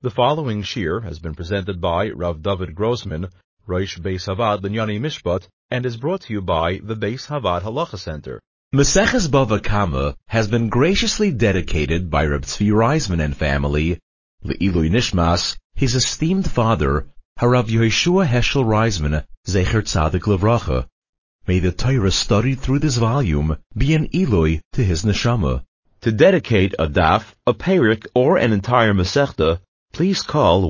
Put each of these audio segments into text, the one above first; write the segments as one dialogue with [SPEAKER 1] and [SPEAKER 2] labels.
[SPEAKER 1] The following shir has been presented by Rav David Grossman, Rosh Beis Havad Linyani Mishpat, and is brought to you by the Beis Havad Halacha Center.
[SPEAKER 2] Maseches Bava Kama has been graciously dedicated by Reb Tzvi Reisman and family, Le'ilui Nishmas, his esteemed father, Harav Yehoshua Heschel Reisman, Zecher Tzadik Levracha. May the Torah studied through this volume be an Eloi to his neshama.
[SPEAKER 1] To dedicate a daf, a perik, or an entire Masechta, please call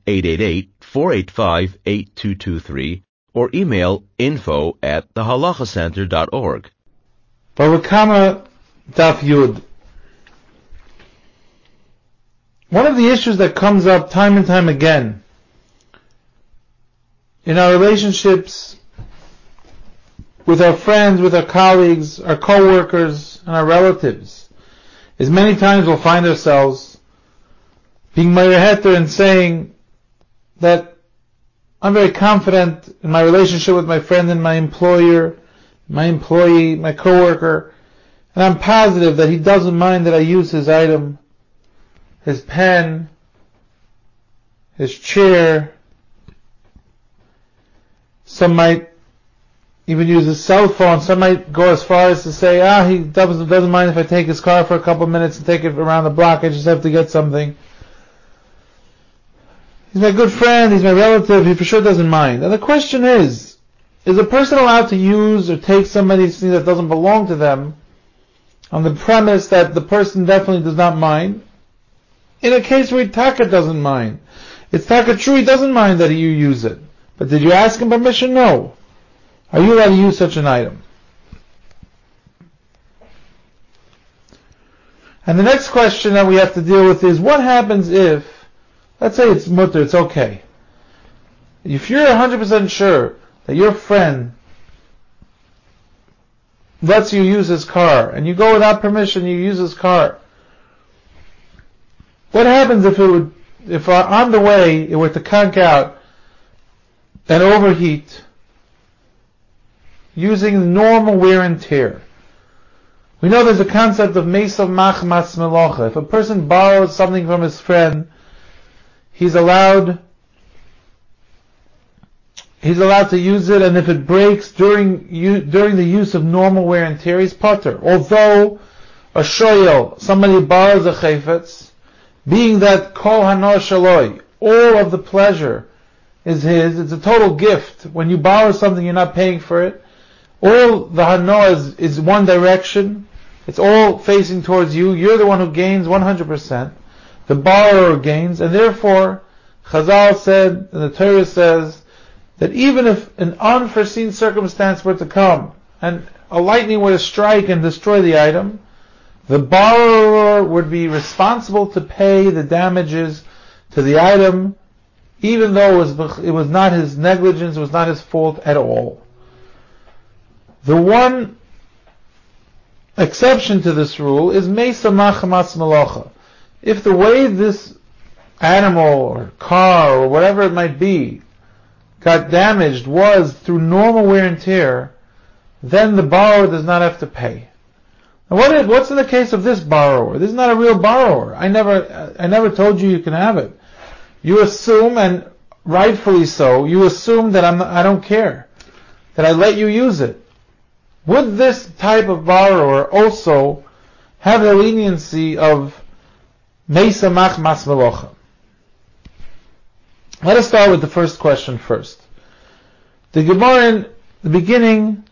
[SPEAKER 1] 1-888-485-8223 or email info@thehalachacenter.org.
[SPEAKER 3] Bava Kama Daf Yud. One of the issues that comes up time and time again in our relationships with our friends, with our colleagues, our co-workers, and our relatives is many times we'll find ourselves being Meir and saying that I'm very confident in my relationship with my friend and my employer, my employee, my coworker, and I'm positive that he doesn't mind that I use his item, his pen, his chair. Some might even use his cell phone. Some might go as far as to say, he doesn't mind if I take his car for a couple of minutes and take it around the block. I just have to get something. He's my good friend, he's my relative, he for sure doesn't mind. And the question is a person allowed to use or take somebody's thing that doesn't belong to them on the premise that the person definitely does not mind? In a case where Taka doesn't mind. It's Taka true, he doesn't mind that you use it. But did you ask him permission? No. Are you allowed to use such an item? And the next question that we have to deal with is, what happens if, let's say it's mutter, it's okay. If you're 100% sure that your friend lets you use his car, and you go without permission, you use his car, what happens if on the way it were to conk out and overheat using normal wear and tear? We know there's a concept of Meisav Machmas Melocha. If a person borrows something from his friend, he's allowed to use it, and if it breaks during the use of normal wear and tear, he's potter. Although a shoyel, somebody borrows a chayfetz, being that kol hano shaloi, all of the pleasure is his, it's a total gift. When you borrow something, you're not paying for it. All the hano is one direction. It's all facing towards you. You're the one who gains 100%. The borrower gains, and therefore, Chazal said, and the Torah says, that even if an unforeseen circumstance were to come, and a lightning were to strike and destroy the item, the borrower would be responsible to pay the damages to the item, even though it was not his negligence, it was not his fault at all. The one exception to this rule is Meisa Machamas Melocha. If the way this animal or car or whatever it might be got damaged was through normal wear and tear, then the borrower does not have to pay. Now what's in the case of this borrower? This is not a real borrower. I never told you can have it. You assume, and rightfully so, you assume that I don't care, that I let you use it. Would this type of borrower also have the leniency of Meisa Machmas Melocha? Let us start with the first question first. The Gemara in the beginning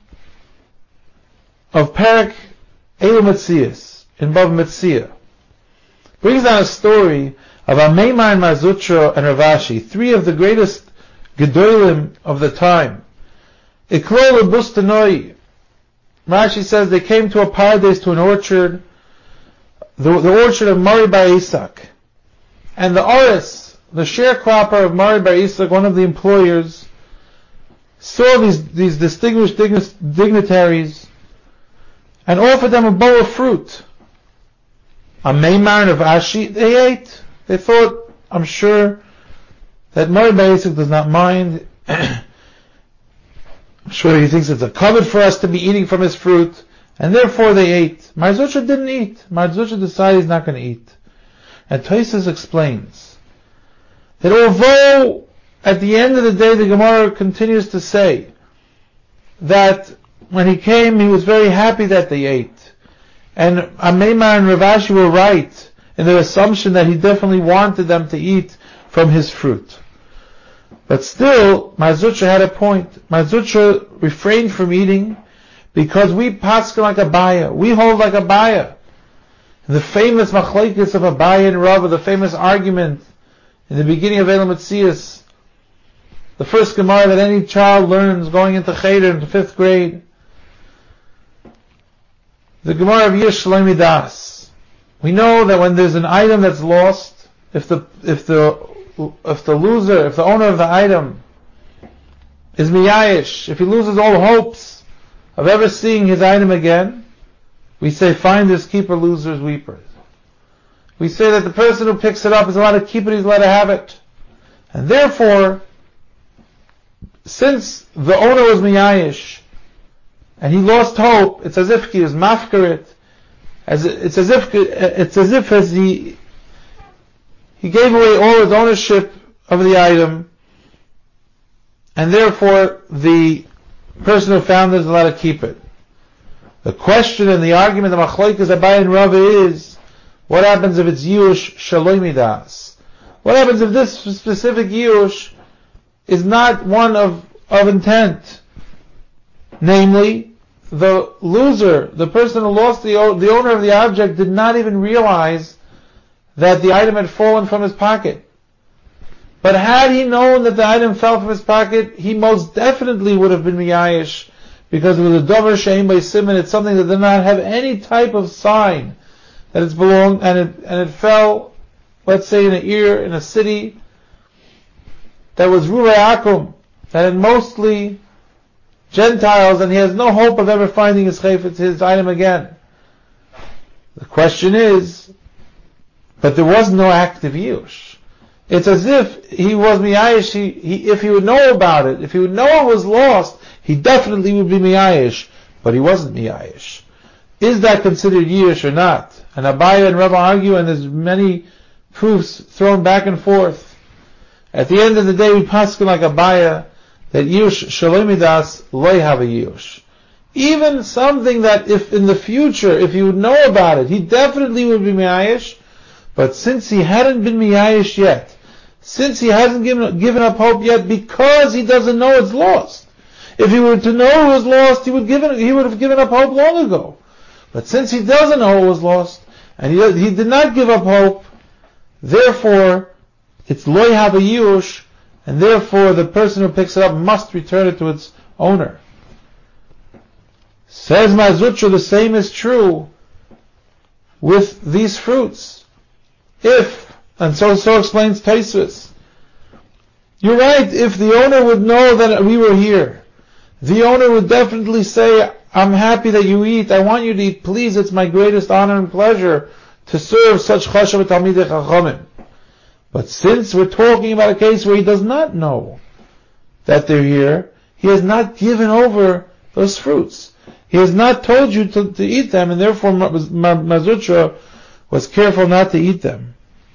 [SPEAKER 3] of Perek Elu Metzias, in Bava Metzia, brings down a story of Ameimar and Marzutra and Rav Ashi, three of the greatest Gedolim of the time. Iklol Bustanoi. Rashi says they came to a paradise, to an orchard, the orchard of Mari Bar Isak. And the Oris, the sharecropper of Mari Bar Isak, one of the employers, saw these distinguished dignitaries and offered them a bowl of fruit. A Meimar of Ashi, they ate. They thought, I'm sure, that Mari Bar Isak does not mind. I'm sure he thinks it's a covet for us to be eating from his fruit, and therefore they ate. Marzutra didn't eat. Marzutra decided he's not going to eat. And Tosfos explains that although at the end of the day the Gemara continues to say that when he came he was very happy that they ate, and Ameimar and Rav Ashi were right in their assumption that he definitely wanted them to eat from his fruit. But still, Mar Zutra had a point. Mar Zutra refrained from eating because we paskin like Abaye. We hold like Abaye. The famous machlokes of Abaye and Rava, the famous argument in the beginning of Elam Metzias, the first Gemara that any child learns going into Cheder in the 5th grade, the Gemara of Yish Shalom Midas. We know that when there's an item that's lost, if the owner of the item is miyayish, if he loses all hopes of ever seeing his item again, we say finders, keeper, losers, weepers. We say that the person who picks it up is allowed to keep it, he's allowed to have it. And therefore, since the owner was miyayish, and he lost hope, it's as if he was mafkarit, it's as if he gave away all his ownership of the item, and therefore the person who found it is allowed to keep it. The question and the argument of machlokes Abaye and Rava is, what happens if it's Yush Shalom Midas? What happens if this specific Yush is not one of intent? Namely, the loser, the person who lost the owner of the object, did not even realize that the item had fallen from his pocket. But had he known that the item fell from his pocket, he most definitely would have been miyayish, because it was a dover she'ein by siman. It's something that did not have any type of sign that it's belonged, and it fell, let's say, in an ear in a city that was Ruvei Akum, that had mostly Gentiles, and he has no hope of ever finding his chayfetz, his item again. The question is, but there was no active yush. It's as if he was miyayish. If he would know about it, if he would know it was lost, he definitely would be miyayish, but he wasn't miyayish. Is that considered yush or not? And Abaye and Rava argue, and there's many proofs thrown back and forth. At the end of the day, we paskin like Abaye that yush shalom midas lo have a yush. Even something that if in the future, if he would know about it, he definitely would be miyayish. But since he hadn't been miyayish yet, since he hasn't given up hope yet, because he doesn't know it's lost. If he were to know it was lost, he would have given up hope long ago. But since he doesn't know it was lost, and he did not give up hope, therefore it's lo have a yush, and therefore the person who picks it up must return it to its owner. Says Mar Zutra, the same is true with these fruits. And so explains Tosfos. You're right, if the owner would know that we were here, the owner would definitely say, I'm happy that you eat, I want you to eat, please, it's my greatest honor and pleasure to serve such chashav talmidei chachamim. But since we're talking about a case where he does not know that they're here, he has not given over those fruits. He has not told you to eat them, and therefore Mar Zutra was careful not to eat them.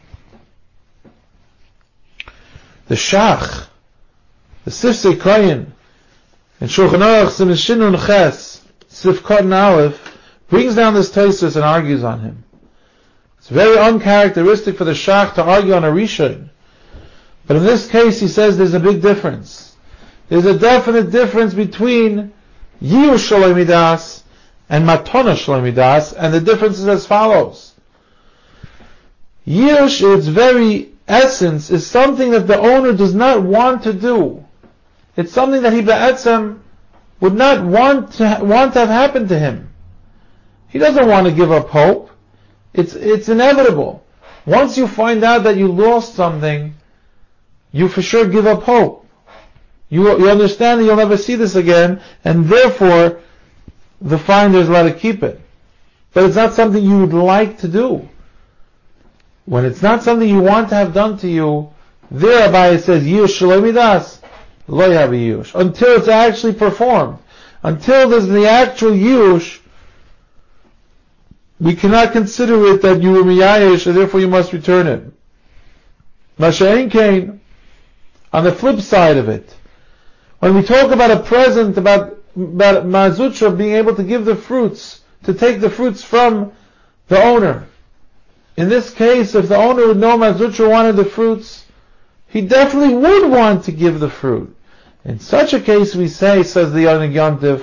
[SPEAKER 3] The Shach, the Sifsei Koyin, in Shulchan Aruch Siman Shin Nun Ches, Sif Kotin Aleph, brings down this Tosfos and argues on him. It's very uncharacteristic for the Shach to argue on a Rishon. But in this case, he says there's a big difference. There's a definite difference between Yush Shalom Midas and Matona Shalom Midas, and the difference is as follows. Yush, its very essence, is something that the owner does not want to do. It's something that he be'etzem would not want to have happened to him. He doesn't want to give up hope. It's inevitable. Once you find out that you lost something, you for sure give up hope. You understand that you'll never see this again, and therefore the finder is allowed to keep it. But it's not something you would like to do. When it's not something you want to have done to you, there Abaye says, Yush Shalom Midas, lo have a Yush. Until it's actually performed. Until there's the actual Yush, we cannot consider it that you were miyayish, and therefore you must return it. Masha'en Kain. On the flip side of it, when we talk about a present, about Mazutra being able to give the fruits, to take the fruits from the owner. In this case, if the owner would know Mazutra wanted the fruits, he definitely would want to give the fruit. In such a case, we say, says the Einig Yontif,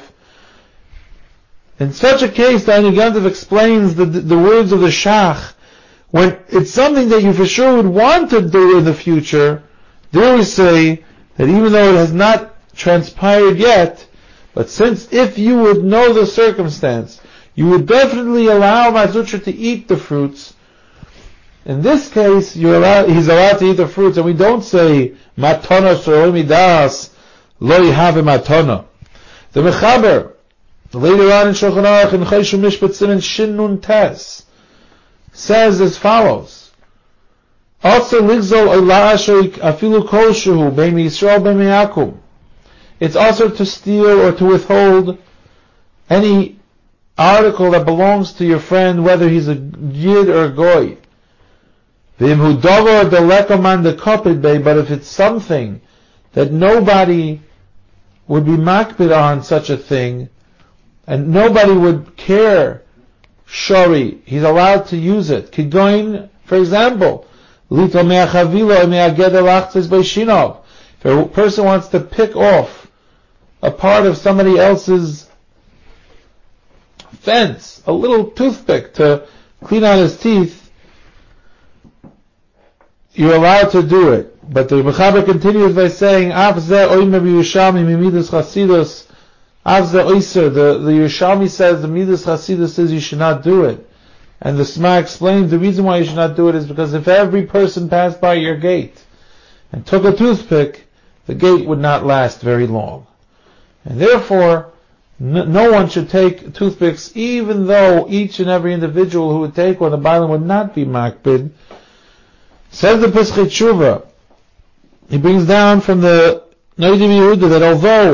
[SPEAKER 3] in such a case, the Einig Yontif explains the words of the Shach, when it's something that you for sure would want to do in the future, there we say that even though it has not transpired yet, but since if you would know the circumstance, you would definitely allow Mazutra to eat the fruits. In this case, he's allowed to eat the fruits, and we don't say matona soroy midas lo yihave matona. The Mechaber, later on in Shulchan Aruch in Choshen Mishpat Siman Shin Nun Tes, says as follows: also ligzol la'asher afilu kol shehu bein Yisrael bein Yaakov. It's also to steal or to withhold any article that belongs to your friend, whether he's a Yid or a Goy. But if it's something that nobody would be makbid on such a thing, and nobody would care, shori, he's allowed to use it. Kigoin, for example, if a person wants to pick off a part of somebody else's fence, a little toothpick to clean out his teeth, you're allowed to do it. But the Mechaber continues by saying, the Yerushalmi says, the Midas Chasidus says you should not do it. And the Sma explains the reason why you should not do it is because if every person passed by your gate and took a toothpick, the gate would not last very long. And therefore, no one should take toothpicks, even though each and every individual who would take one, the Bailam would not be makbid. Says the Pesach Tshuva, he brings down from the Noda B'Yehuda that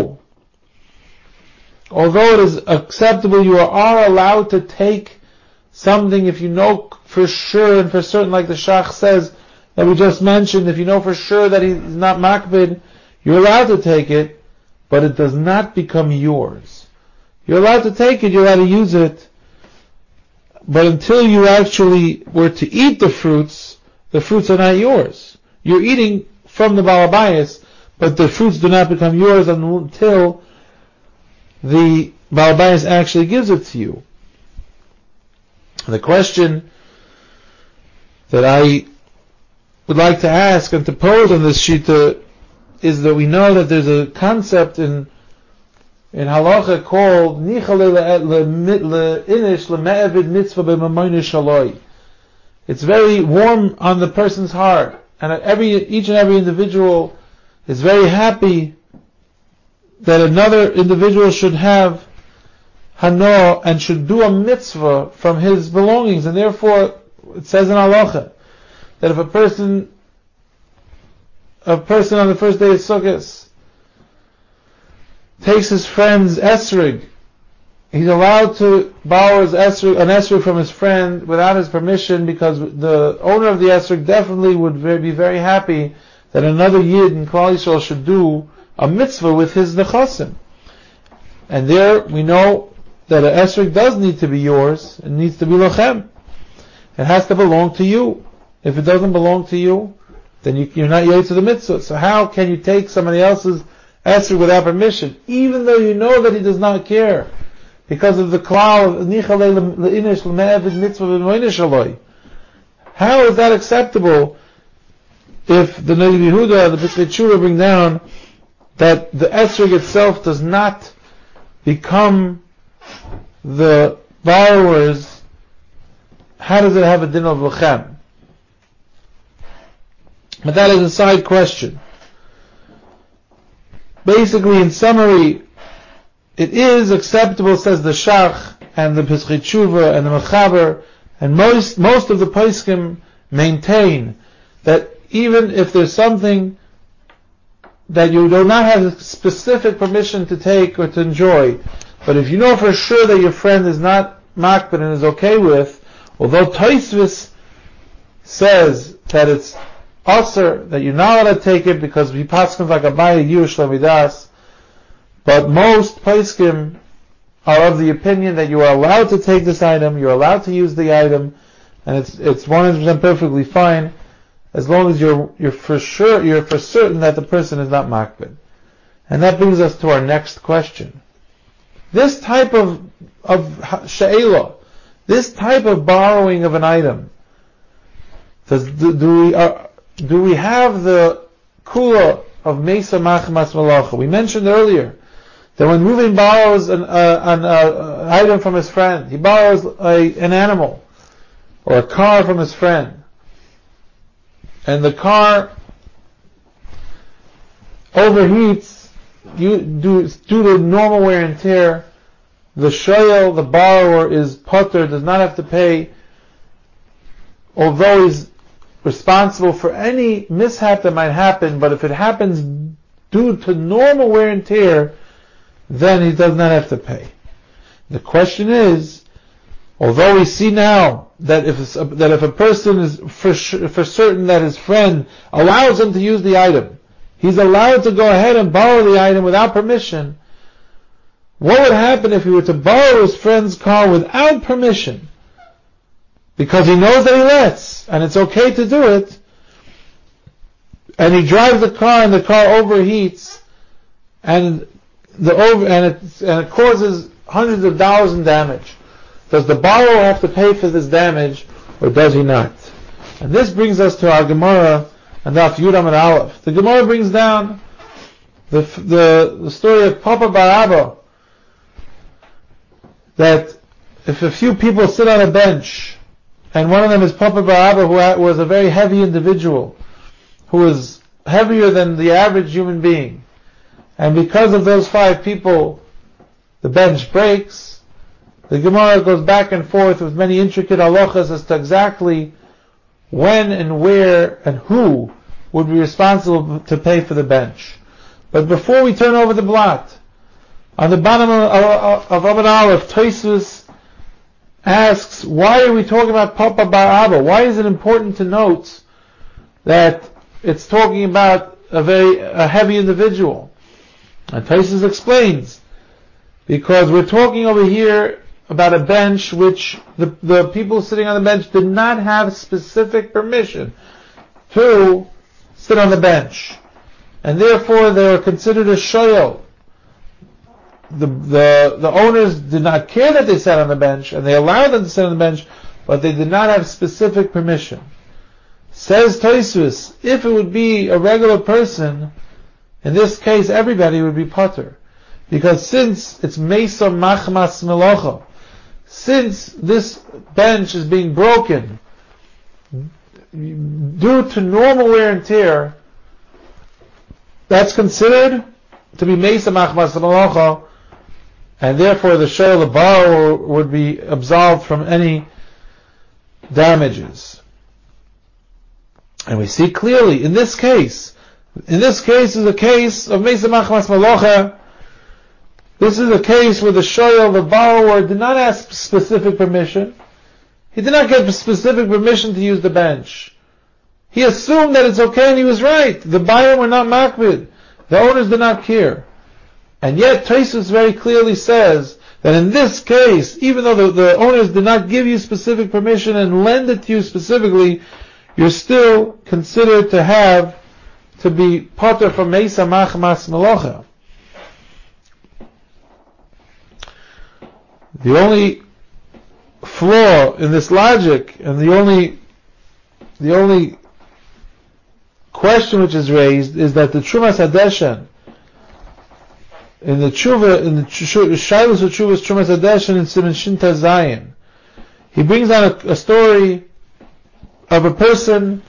[SPEAKER 3] although it is acceptable, you are allowed to take something if you know for sure and for certain, like the Shach says that we just mentioned, if you know for sure that he's not makbid, you're allowed to take it, but it does not become yours. You're allowed to take it, you're allowed to use it, but until you actually were to eat the fruits are not yours. You're eating from the Baal Habayis, but the fruits do not become yours until the Baal Habayis actually gives it to you. The question that I would like to ask and to pose on this shita is that we know that there's a concept in halacha called nichale le'inish le'me'evid mitzvah b'mamoyne shaloi. It's very warm on the person's heart, and each and every individual is very happy that another individual should have hano and should do a mitzvah from his belongings, and therefore it says in halacha that if a person on the first day of Sukkot takes his friend's esrig, he's allowed to borrow an esrig from his friend without his permission, because the owner of the esrig definitely would be very happy that another Yid in Klal Yisrael should do a mitzvah with his nechasim. And there we know that an esrig does need to be yours. It needs to be lochem. It has to belong to you. If it doesn't belong to you, then you're not yet to the mitzvah. So how can you take somebody else's esrig without permission, even though you know that he does not care? Because of the klal of nichale le'inish le'me'evid mitzvah b'moyne shaloi. How is that acceptable if the Noda B'Yehuda, the Pesach Tshuva bring down that the esrig itself does not become the borrower's? How does it have a din of lochem? But that is a side question. Basically, in summary, it is acceptable, says the Shach and the Pesach Tshuva and the Mechaber, and most of the Poskim maintain that even if there's something that you do not have specific permission to take or to enjoy, but if you know for sure that your friend is not makbid and is okay with, although Tosfos says that it's usher, that you're not allowed to take it because he paskins like Abaye Yush Lamidas. But most poskim are of the opinion that you are allowed to take this item, you're allowed to use the item, and it's 100% perfectly fine, as long as you're for certain that the person is not makbid. And that brings us to our next question. This type of she'ela, this type of borrowing of an item, do we have the kula of Mesa Machmas Malacha? We mentioned earlier that when Reuven borrows an item from his friend, he borrows an animal or a car from his friend, and the car overheats due to normal wear and tear. The shoyel, the borrower, is potter, does not have to pay, although he's responsible for any mishap that might happen. But if it happens due to normal wear and tear, then he does not have to pay. The question is, although we see now that if a person is for certain that his friend allows him to use the item, he's allowed to go ahead and borrow the item without permission. What would happen if he were to borrow his friend's car without permission? Because he knows that he lets, and it's okay to do it, and he drives the car and the car overheats, and it causes hundreds of dollars in damage. Does the borrower have to pay for this damage, or does he not? And this brings us to our Gemara and Daf Yudam and Aleph. The Gemara brings down the story of Papa Bar Abba, that if a few people sit on a bench, and one of them is Papa Bar Abba, who was a very heavy individual, who was heavier than the average human being, and because of those 5 people, the bench breaks, the Gemara goes back and forth with many intricate halachas as to exactly when and where and who would be responsible to pay for the bench. But before we turn over the blot, on the bottom of Amud Aleph, Tosfos asks, why are we talking about Papa Bar Abba? Why is it important to note that it's talking about a heavy individual? And Tosfos explains, because we're talking over here about a bench which the people sitting on the bench did not have specific permission to sit on the bench, and therefore they were considered a shoyel. The owners did not care that they sat on the bench, and they allowed them to sit on the bench, but they did not have specific permission. Says Tosfos, if it would be a regular person, in this case everybody would be potter, because since it's Mesa Machmas Melacha, since this bench is being broken due to normal wear and tear, that's considered to be Mesa Machmas Melacha, and therefore the shoyel, the borrower, would be absolved from any damages. And we see clearly in this case is a case of Mesa Machmas Melacha. This is a case where the shoyel, the borrower, did not ask specific permission. He did not get specific permission to use the bench. He assumed that it's okay, and he was right. The buyer were not makbid. The owners did not care. And yet Tosfos very clearly says that in this case, even though the owners did not give you specific permission and lend it to you specifically, you're still considered to be potter from Mesa Machmas Melacha. The only flaw in this logic, and the only question which is raised, is that the Trumas Hadeshen, in the Shailus of Trumas Hadeshen in Siman Shin Zayin, he brings down a story of a person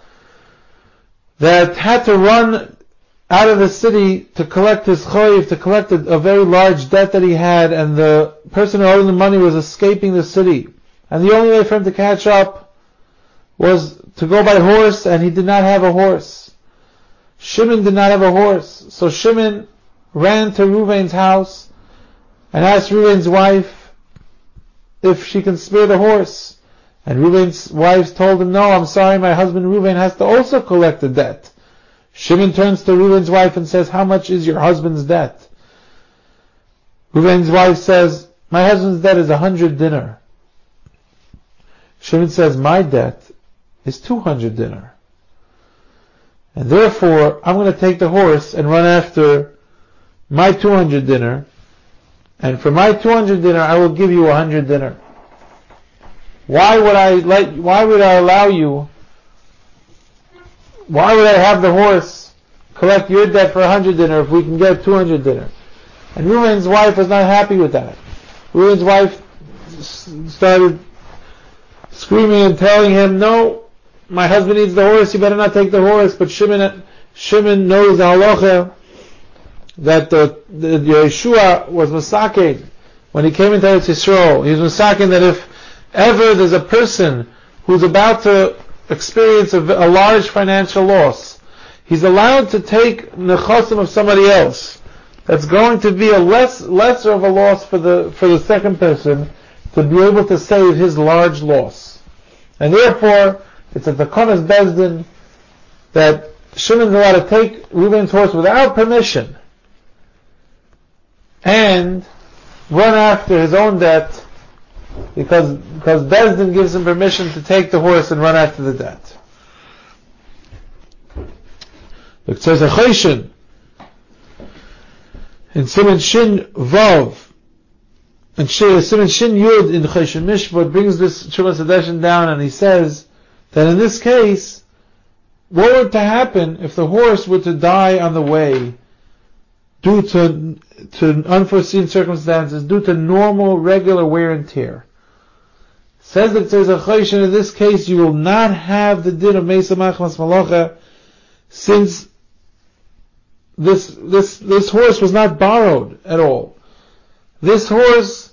[SPEAKER 3] that had to run out of the city to collect his choiv, to collect a very large debt that he had, and the person who owed the money was escaping the city. And the only way for him to catch up was to go by horse, and he did not have a horse. Shimon did not have a horse. So Shimon ran to Reuven's house and asked Reuven's wife if she can spare the horse. And Reuven's wives told him, no, I'm sorry, my husband Reuven has to also collect the debt. Shimon turns to Reuven's wife and says, how much is your husband's debt? Reuven's wife says, my husband's debt is 100 dinar. Shimon says, my debt is 200 dinar. And therefore, I'm going to take the horse and run after my 200 dinar. And for my 200 dinar, I will give you 100 dinar. Why would I allow you? Why would I have the horse collect your debt for 100 dinar if we can get 200 dinar? And Reuven's wife was not happy with that. Reuven's wife started screaming and telling him, no, my husband needs the horse, you better not take the horse. But Shimon knows the halacha that the Yeshua was masakin when he came into Eretz Yisrael. He was masakin that if ever there's a person who's about to experience a large financial loss, he's allowed to take nechasim of somebody else. That's going to be a lesser of a loss for the second person to be able to save his large loss. And therefore, it's at the Konas Bezdin that Shimon's allowed to take Reuven's horse without permission and run after his own debt because Bezdin gives him permission to take the horse and run after the debt. It says a Choshen in Siman Shin Vav and Siman Shin Yud in Choshen Mishpat brings this Trumas Hadeshin down, and he says that in this case, what were to happen if the horse were to die on the way due to unforeseen circumstances, due to normal, regular wear and tear? Says that there's a Choshen, in this case you will not have the din of Meisa Machmas Malacha, since this horse was not borrowed at all. This horse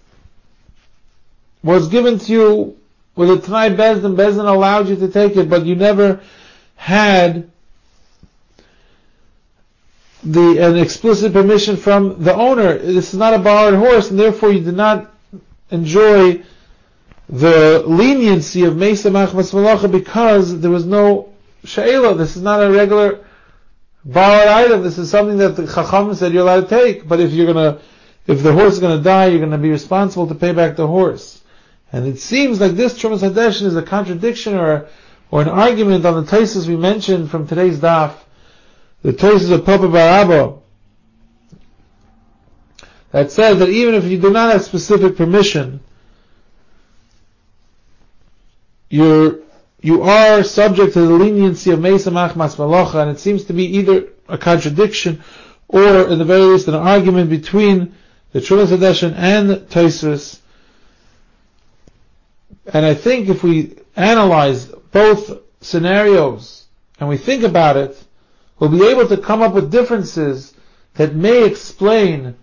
[SPEAKER 3] was given to you with a Tanai Bezdin. Bezdin allowed you to take it, but you never had an explicit permission from the owner. This is not a borrowed horse, and therefore you did not enjoy the leniency of Meisa Machmas Malacha because there was no She'ela. This is not a regular borrowed item. This is something that the Chacham said you're allowed to take. But if the horse is going to die, you're going to be responsible to pay back the horse. And it seems like this Trumas Hadeshin is a contradiction or an argument on the Tosfos we mentioned from today's daf, the Tosfos of Papa Bar Abba, that says that even if you do not have specific permission, you are subject to the leniency of Meisa Machmas Malacha, and it seems to be either a contradiction or, at the very least, an argument between the Trumas Hadeshin and Tosfos. And I think if we analyze both scenarios and we think about it, we'll be able to come up with differences that may explain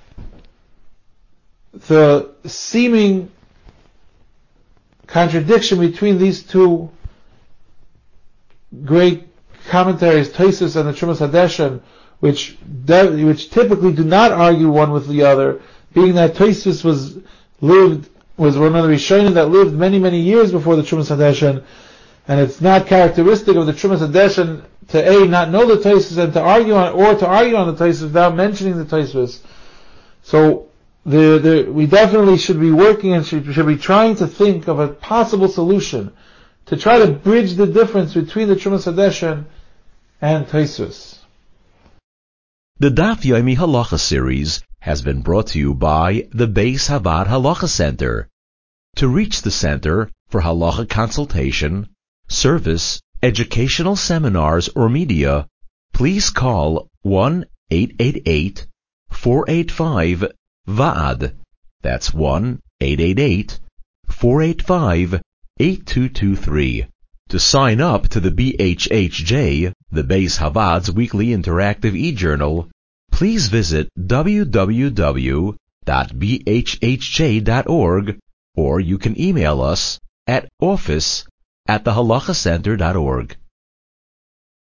[SPEAKER 3] the seeming contradiction between these two great commentaries, Tosfos and the Trumas Hadeshin, which typically do not argue one with the other, being that Tosfos was one of the Rishonim that lived many, many years before the Trumas Hadeshin, and it's not characteristic of the Trumas Hadeshin to not know the Tosfos and to argue on the Tosfos without mentioning the Tosfos. So we definitely should be working and should be trying to think of a possible solution to try to bridge the difference between the Trumas Hadeshin and Tosfos.
[SPEAKER 2] The Daf Yomi Halacha series has been brought to you by the Beis Havad Halacha Center. To reach the center for halacha consultation, service, educational seminars, or media, please call 1-888-485-VAAD. That's 1-888-485-8223. To sign up to the BHHJ, the Beis Havad's weekly interactive e-journal, please visit www.bhhj.org, or you can email us at office@thehalachacenter.org.